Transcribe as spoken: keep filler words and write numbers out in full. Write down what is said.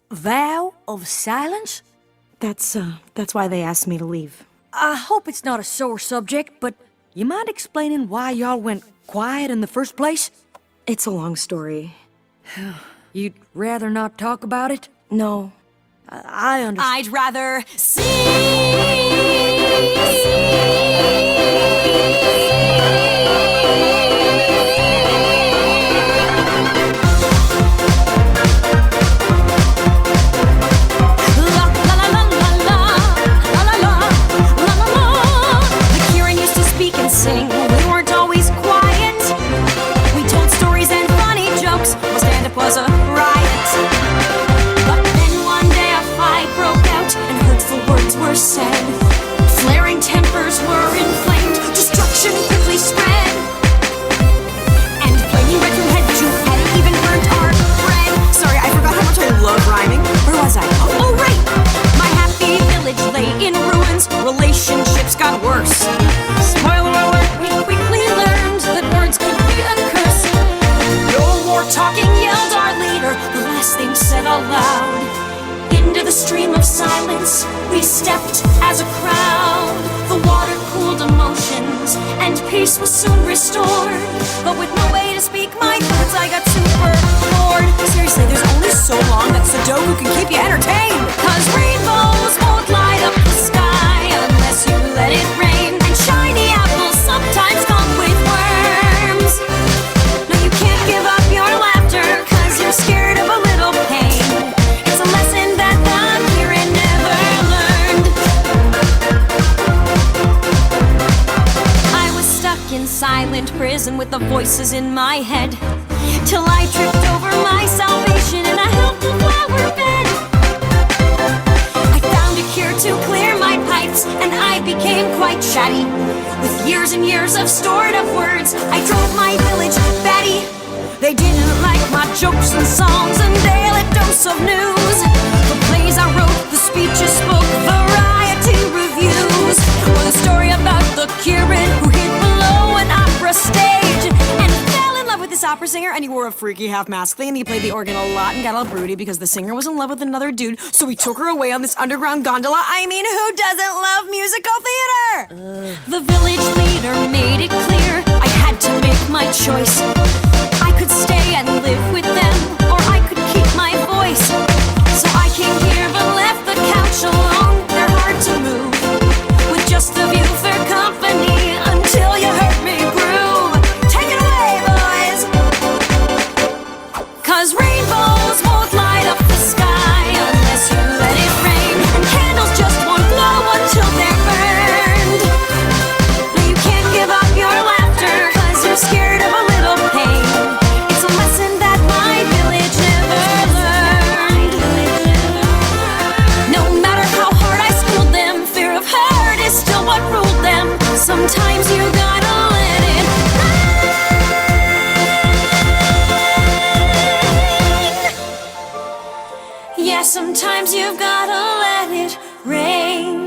Vow of silence? That's, uh, that's why they asked me to leave. I hope it's not a sore subject, but you mind explaining why y'all went quiet in the first place? It's a long story. You'd rather not talk about it? No. I, I understand. I'd rather see. Was a riot. But then one day a fight broke out and hurtful words were said. Flaring tempers were inflamed, destruction quickly spread. And flaming red from head to head even burnt our bread. Sorry, I forgot how much I love rhyming. Where was I? Oh, right! My happy village lay in ruins. Relationships got worse. Spoiler alert, we quickly learned that words could be a curse. No more talking, yelled our leader, the last thing said aloud. Into the stream of silence we stepped as a crowd. The water cooled emotions and peace was soon restored. But with no way to speak my thoughts, I got super bored. Seriously, there's only so long that Sudoku can keep you entertained. Cause rainbows won't light up the sky unless you let it rain. And shiny apples sometimes come with worms. No, you can't give up your laughter cause you're scared of a little pain. It's a lesson that the hero never learned. I was stuck in silent prison with the voices in my head, till I tripped over my salvation in a helpful flower bed. I found a cure to clear my pipes and I became quite chatty. With years and years of stored up words, I drove my village batty. They didn't like my jokes and songs and daily dose of news. The plays I wrote, the speeches spoke, variety reviews. Or the story about the Kirin who hid below an opera stage and fell in love with this opera singer, and he wore a freaky half-mask thing and he played the organ a lot and got all broody because the singer was in love with another dude, so he took her away on this underground gondola. I mean, who doesn't love musical theater? Uh. The village leader made it clear I had to make my choice. I could stay and live with them, or I could keep my voice. So I came here but left the couch alone. They're hard to move, with just the view for company until you heard me groove. Take it away, boys! Cause rainbows won't light up the sky unless you let it rain. And candles just won't glow until they're burned. No, you can't give up your laughter cause you're scared of a little pain. Sometimes you gotta let it rain. Yeah, sometimes you've gotta let it rain.